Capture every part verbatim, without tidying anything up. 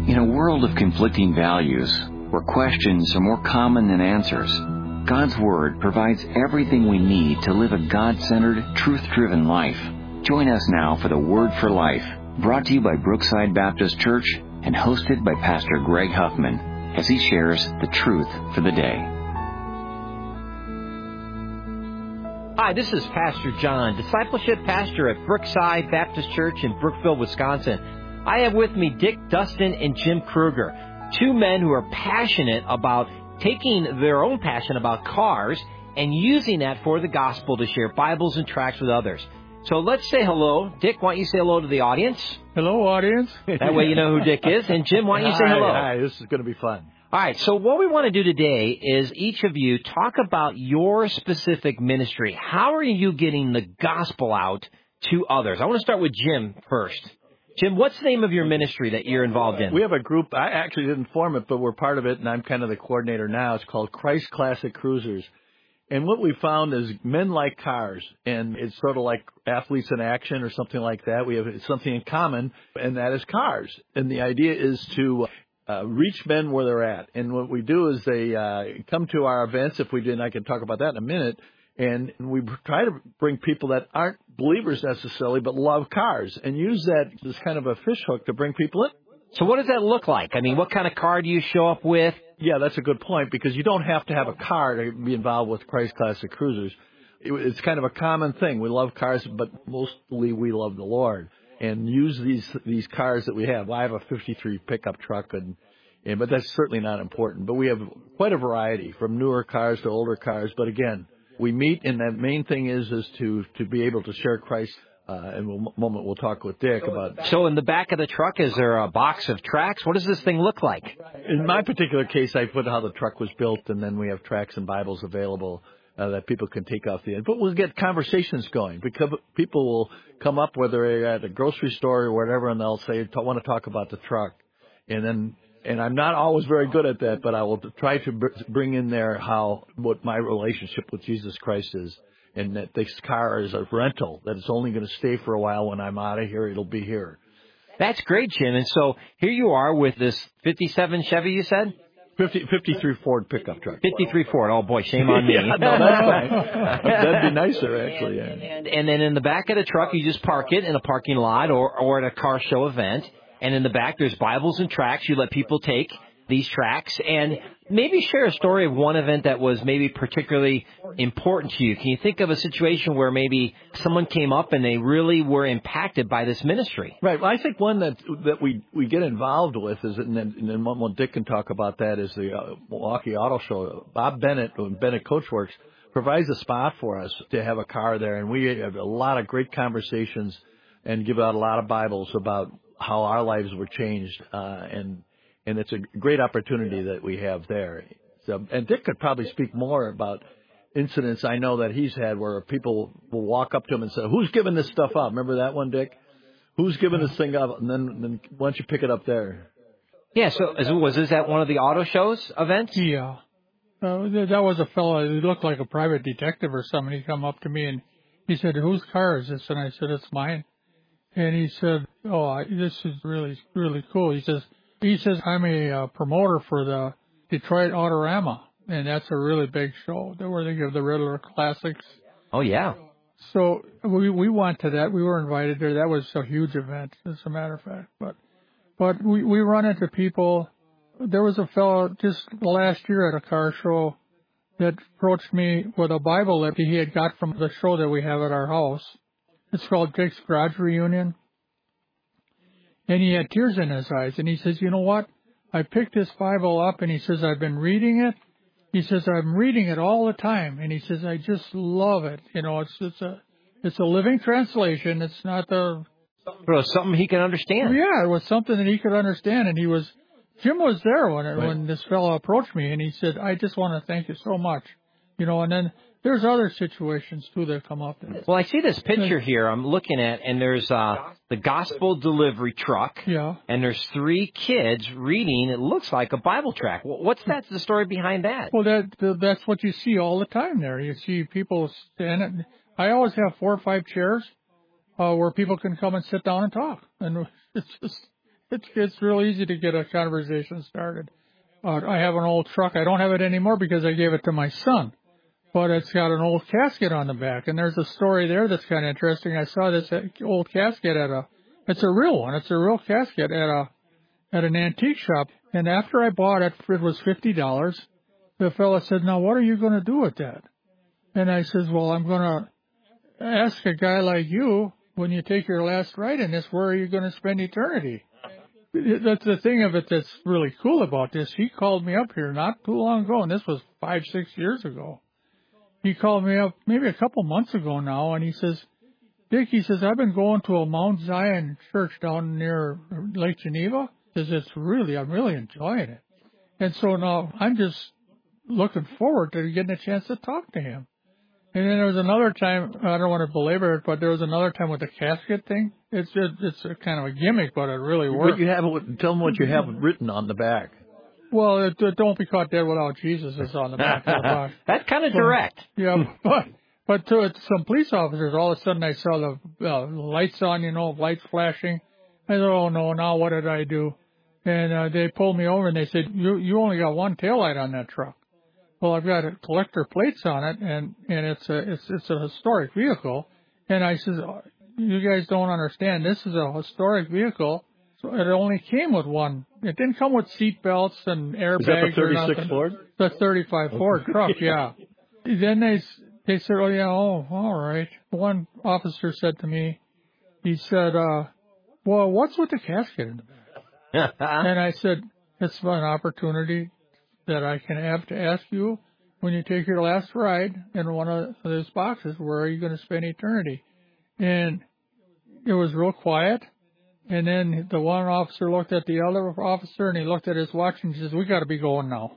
In a world of conflicting values, where questions are more common than answers, God's Word provides everything we need to live a God-centered, truth-driven life. Join us now for the Word for Life, brought to you by Brookside Baptist Church and hosted by Pastor Greg Huffman, as he shares the truth for the day. Hi, this is Pastor John, Discipleship Pastor at Brookside Baptist Church in Brookville, Wisconsin. I have with me Dick Dustin and Jim Kruger, two men who are passionate about taking their own passion about cars and using that for the gospel to share Bibles and tracts with others. So let's say hello. Dick, why don't you say hello to the audience? Hello, audience. That way you know who Dick is. And Jim, why don't you say hello? Hi, hi, this is going to be fun. All right, so what we want to do today is each of you talk about your specific ministry. How are you getting the gospel out to others? I want to start with Jim first. Jim, what's the name of your ministry that you're involved in? We have a group. I actually didn't form it, but we're part of it, and I'm kind of the coordinator now. It's called Christ Classic Cruisers. And what we found is men like cars, and it's sort of like athletes in action or something like that. We have something in common, and that is cars. And the idea is to uh, reach men where they're at. And what we do is they uh, come to our events, if we did, and I can talk about that in a minute, and we try to bring people that aren't believers necessarily, but love cars, and use that as kind of a fish hook to bring people in. So what does that look like? I mean, what kind of car do you show up with? Yeah, that's a good point, because you don't have to have a car to be involved with Christ Classic Cruisers. It, it's kind of a common thing. We love cars, but mostly we love the Lord, and use these these cars that we have. Well, I have a fifty-three pickup truck, and, and but that's certainly not important. But we have quite a variety, from newer cars to older cars. But again, we meet, and the main thing is is to, to be able to share Christ. Uh, in a moment, we'll talk with Dick about. So in the back of the truck, is there a box of tracts? What does this thing look like? In my particular case, I put how the truck was built, and then we have tracts and Bibles available uh, that people can take off the end. But we'll get conversations going, because people will come up, whether they're at a grocery store or whatever, and they'll say, I want to talk about the truck. And then, and I'm not always very good at that, but I will try to bring in there how, what my relationship with Jesus Christ is. And that this car is a rental, that it's only going to stay for a while. When I'm out of here, it'll be here. That's great, Jim. And so here you are with this fifty-seven Chevy, you said? fifty, fifty-three Ford pickup truck. fifty-three Ford. Oh, boy, shame on me. Yeah, no, that's fine. That'd be nicer, actually. Yeah. And, and, and then in the back of the truck, you just park it in a parking lot or, or at a car show event. And in the back, there's Bibles and tracts. You let people take these tracts, and maybe share a story of one event that was maybe particularly important to you. Can you think of a situation where maybe someone came up and they really were impacted by this ministry? Right. Well, I think one that that we, we get involved with is, and then, and then one Dick can talk about that, is the uh, Milwaukee Auto Show. Bob Bennett, when Bennett Coachworks, provides a spot for us to have a car there, and we have a lot of great conversations and give out a lot of Bibles about how our lives were changed, uh, and And it's a great opportunity that we have there. So, and Dick could probably speak more about incidents I know that he's had where people will walk up to him and say, who's giving this stuff up? Remember that one, Dick? Who's giving this thing up? And then, then why don't you pick it up there? Yeah, so was this at one of the auto shows events? Yeah. Uh, that was a fellow, he looked like a private detective or something. He come up to me and he said, whose car is this? And I said, it's mine. And he said, oh, I, this is really, really cool. He says, He says, I'm a uh, promoter for the Detroit Autorama, and that's a really big show where they give the Riddler Classics. Oh, yeah. So we we went to that. We were invited there. That was a huge event, as a matter of fact. But but we, we run into people. There was a fellow just last year at a car show that approached me with a Bible that he had got from the show that we have at our house. It's called Jake's Garage Reunion. And he had tears in his eyes, and he says, you know what? I picked this Bible up, and he says, I've been reading it. He says, I'm reading it all the time. And he says, I just love it. You know, it's it's a it's a living translation. It's not the... It was something he could understand. Yeah, it was something that he could understand. And he was... Jim was there when it, right. when this fellow approached me, and he said, I just want to thank you so much. You know, and then there's other situations, too, that come up. Well, I see this picture here I'm looking at, and there's uh, the gospel delivery truck. Yeah. And there's three kids reading, it looks like a Bible tract. What's that, the story behind that? Well, that that's what you see all the time there. You see people standing. I always have four or five chairs uh, where people can come and sit down and talk. And it's just, it's it's real easy to get a conversation started. Uh, I have an old truck. I don't have it anymore because I gave it to my son. But it's got an old casket on the back, and there's a story there that's kind of interesting. I saw this old casket at a, it's a real one. It's a real casket at a, at an antique shop. And after I bought it, it was fifty dollars. The fellow said, "Now, what are you going to do with that?" And I says, "Well, I'm going to ask a guy like you, when you take your last ride in this, where are you going to spend eternity?" That's the thing of it that's really cool about this. He called me up here not too long ago, and this was five, six years ago. He called me up maybe a couple months ago now, and he says, "Dick," he says, "I've been going to a Mount Zion church down near Lake Geneva." He says, "It's really, I'm really enjoying it." And so now I'm just looking forward to getting a chance to talk to him. And then there was another time, I don't want to belabor it, but there was another time with the casket thing. It's just, it's a kind of a gimmick, but it really works. But you have, tell them what you have written on the back. Well, it, it, "Don't be caught dead without Jesus" is on the back of the box. That's kind of direct. Yeah, but but to it, some police officers, all of a sudden I saw the uh, lights on, you know, lights flashing. I said, "Oh no, now what did I do?" And uh, they pulled me over and they said, "You you only got one taillight on that truck." Well, I've got collector plates on it, and and it's a it's it's a historic vehicle. And I said, "You guys don't understand. This is a historic vehicle. So it only came with one. It didn't come with seat belts and airbags." Is that the thirty-six thirty-six Ford? The thirty-five Ford truck, yeah. Then they they said, "Oh yeah, oh all right." One officer said to me, he said, uh, "Well, what's with the casket in the back?" And I said, "It's an opportunity that I can have to ask you, when you take your last ride in one of those boxes, where are you going to spend eternity?" And it was real quiet. And then the one officer looked at the other officer, and he looked at his watch, and he says, "We got to be going now."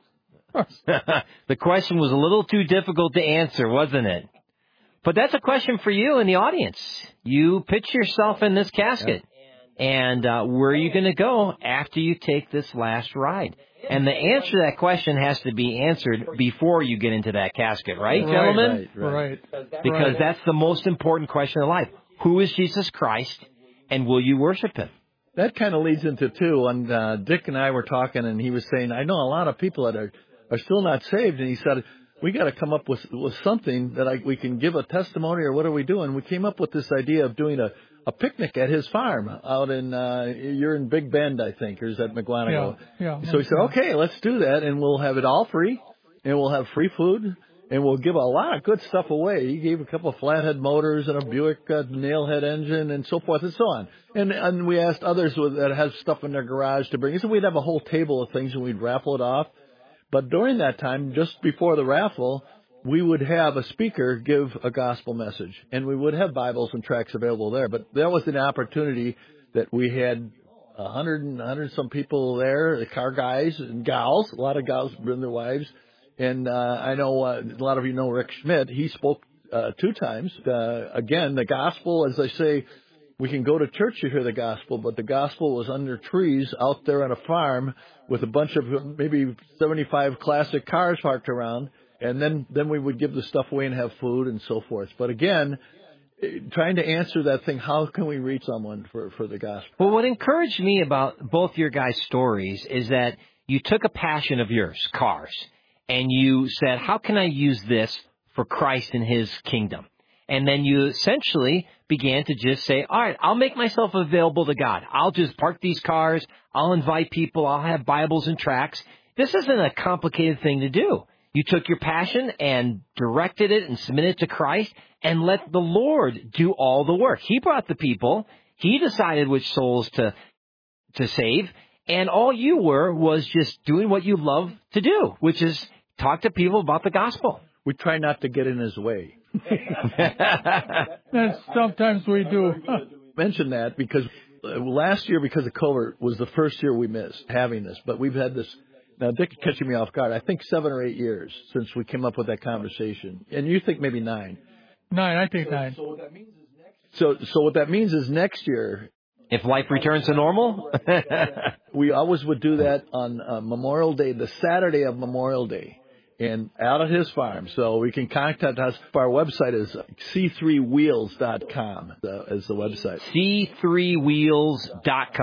The question was a little too difficult to answer, wasn't it? But that's a question for you in the audience. You picture yourself in this casket. Yeah. And uh, where are you going to go after you take this last ride? And the answer to that question has to be answered before you get into that casket, right, right gentlemen? Right, right. Because right. that's the most important question in life. Who is Jesus Christ, and will you worship him? That kind of leads into, too, and uh, Dick and I were talking, and he was saying, "I know a lot of people that are, are still not saved," and he said, "We got to come up with with something that I, we can give a testimony, or what are we doing?" We came up with this idea of doing a, a picnic at his farm out in, uh, you're in Big Bend, I think, or is that McGuanago? Yeah, yeah. So he said, "Okay, let's do that, and we'll have it all free, and we'll have free food, and we'll give a lot of good stuff away." He gave a couple of flathead motors and a Buick uh, nailhead engine and so forth and so on. And and we asked others with, that have stuff in their garage to bring. So we'd have a whole table of things and we'd raffle it off. But during that time, just before the raffle, we would have a speaker give a gospel message. And we would have Bibles and tracts available there. But there was an opportunity that we had a hundred and a hundred some people there, the car guys and gals, a lot of gals bring their wives. And uh, I know uh, a lot of you know Rick Schmidt. He spoke uh, two times. Uh, again, the gospel, as I say, we can go to church to hear the gospel, but the gospel was under trees out there on a farm with a bunch of maybe seventy-five classic cars parked around. And then, then we would give the stuff away and have food and so forth. But again, trying to answer that thing, how can we reach someone for, for the gospel? Well, what encouraged me about both your guys' stories is that you took a passion of yours, cars, and you said, how can I use this for Christ and his kingdom? And then you essentially began to just say, all right, I'll make myself available to God. I'll just park these cars. I'll invite people. I'll have Bibles and tracts. This isn't a complicated thing to do. You took your passion and directed it and submitted it to Christ and let the Lord do all the work. He brought the people. He decided which souls to to save. And all you were was just doing what you love to do, which is talk to people about the gospel. We try not to get in his way. That's, sometimes we do. Mention that because last year, because of COVID, was the first year we missed having this. But we've had this. Now, Dick is catching me off guard. I think seven or eight years since we came up with that conversation. And you think maybe nine. Nine, I think nine. So, so what that means is next So, so what that means is next year. If life returns to normal? We always would do that on uh, Memorial Day, the Saturday of Memorial Day, and out at his farm. So we can contact us. Our website is c three wheels dot com uh, is the website. c three wheels dot com.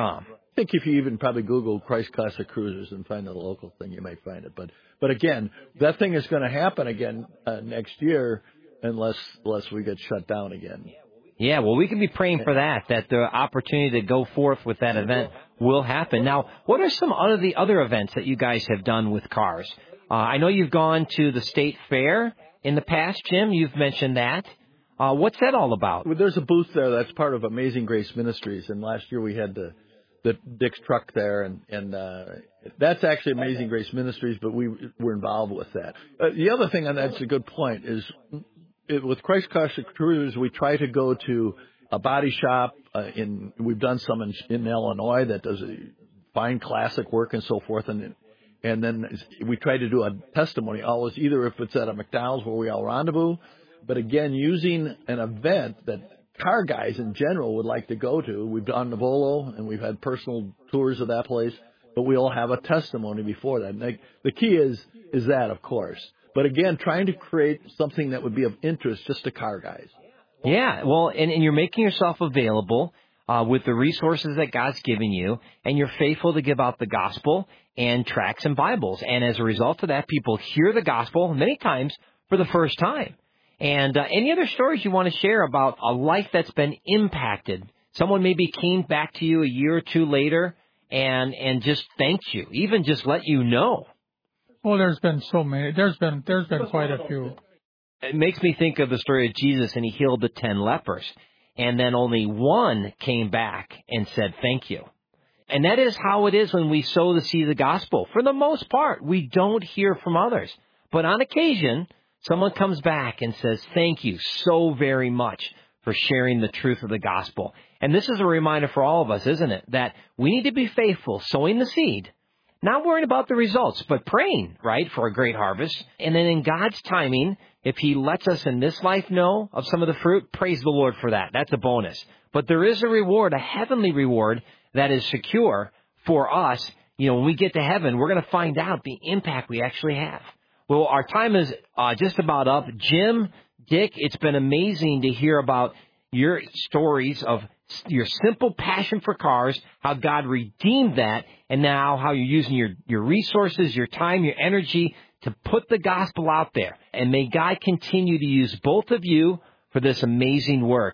I think if you even probably Google Christ Classic Cruisers and find the local thing, you might find it. But but again, that thing is going to happen again uh, next year unless unless we get shut down again. Yeah, well, we can be praying for that, that the opportunity to go forth with that event will happen. Now, what are some of the other events that you guys have done with cars? Uh, I know you've gone to the State Fair in the past, Jim. You've mentioned that. Uh, what's that all about? Well, there's a booth there that's part of Amazing Grace Ministries, and last year we had the the Dick's truck there, and and uh, that's actually Amazing Grace Ministries, but we were involved with that. Uh, the other thing, and that's a good point, is it, with Christ Classic Cruisers, we try to go to a body shop. Uh, in we've done some in, in Illinois that does fine classic work and so forth, and and then we try to do a testimony always, either if it's at a McDonald's where we all rendezvous, but again using an event that car guys in general would like to go to. We've done Navolo, and we've had personal tours of that place, but we all have a testimony before that. And they, the key is is that, of course. But again, trying to create something that would be of interest just to car guys. Yeah, well, and, and you're making yourself available uh, with the resources that God's given you, and you're faithful to give out the gospel and tracts and Bibles. And as a result of that, people hear the gospel many times for the first time. And uh, any other stories you want to share about a life that's been impacted? Someone maybe came back to you a year or two later and and just thanked you, even just let you know. Well, there's been so many. There's been there's been quite a few. It makes me think of the story of Jesus, and he healed the ten lepers, and then only one came back and said thank you. And that is how it is when we sow the seed of the gospel. For the most part, we don't hear from others, but on occasion, someone comes back and says, thank you so very much for sharing the truth of the gospel. And this is a reminder for all of us, isn't it? That we need to be faithful, sowing the seed, not worrying about the results, but praying, right, for a great harvest. And then in God's timing, if he lets us in this life know of some of the fruit, praise the Lord for that. That's a bonus. But there is a reward, a heavenly reward that is secure for us. You know, when we get to heaven, we're going to find out the impact we actually have. Well, our time is uh, just about up. Jim, Dick, it's been amazing to hear about your stories of your simple passion for cars, how God redeemed that, and now how you're using your, your resources, your time, your energy to put the gospel out there. And may God continue to use both of you for this amazing work.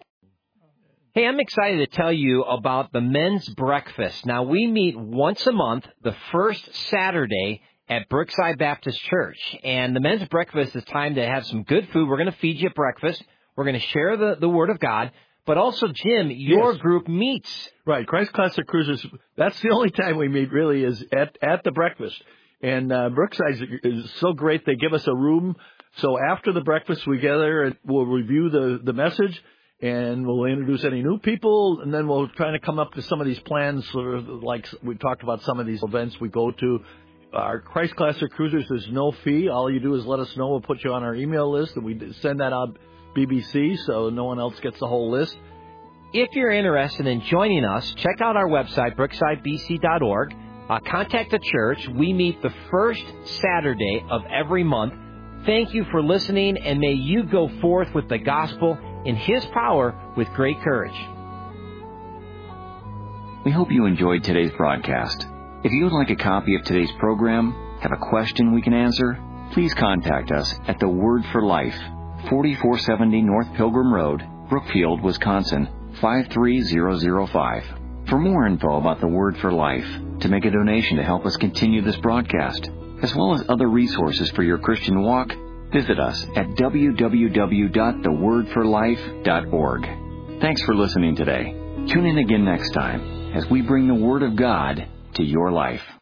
Hey, I'm excited to tell you about the men's breakfast. Now, we meet once a month, the first Saturday at Brookside Baptist Church. And the men's breakfast is time to have some good food. We're going to feed you at breakfast. We're going to share the, the Word of God. But also, Jim, your yes. group meets. Right. Christ Classic Cruisers, that's the only time we meet, really, is at, at the breakfast. And uh, Brookside is so great. They give us a room. So after the breakfast, we gather and we'll review the, the message, and we'll introduce any new people, and then we'll try to come up to some of these plans, sort of like we talked about some of these events we go to. Our Christ Classic Cruisers is no fee. All you do is let us know. We'll put you on our email list, and we send that out B B C so no one else gets the whole list. If you're interested in joining us, check out our website, brookside b c dot org. Uh, contact the church. We meet the first Saturday of every month. Thank you for listening, and may you go forth with the gospel in His power with great courage. We hope you enjoyed today's broadcast. If you would like a copy of today's program, have a question we can answer, please contact us at The Word for Life, forty-four seventy North Pilgrim Road, Brookfield, Wisconsin, five three zero zero five. For more info about The Word for Life, to make a donation to help us continue this broadcast, as well as other resources for your Christian walk, visit us at w w w dot the word for life dot org. Thanks for listening today. Tune in again next time as we bring the Word of God to your life.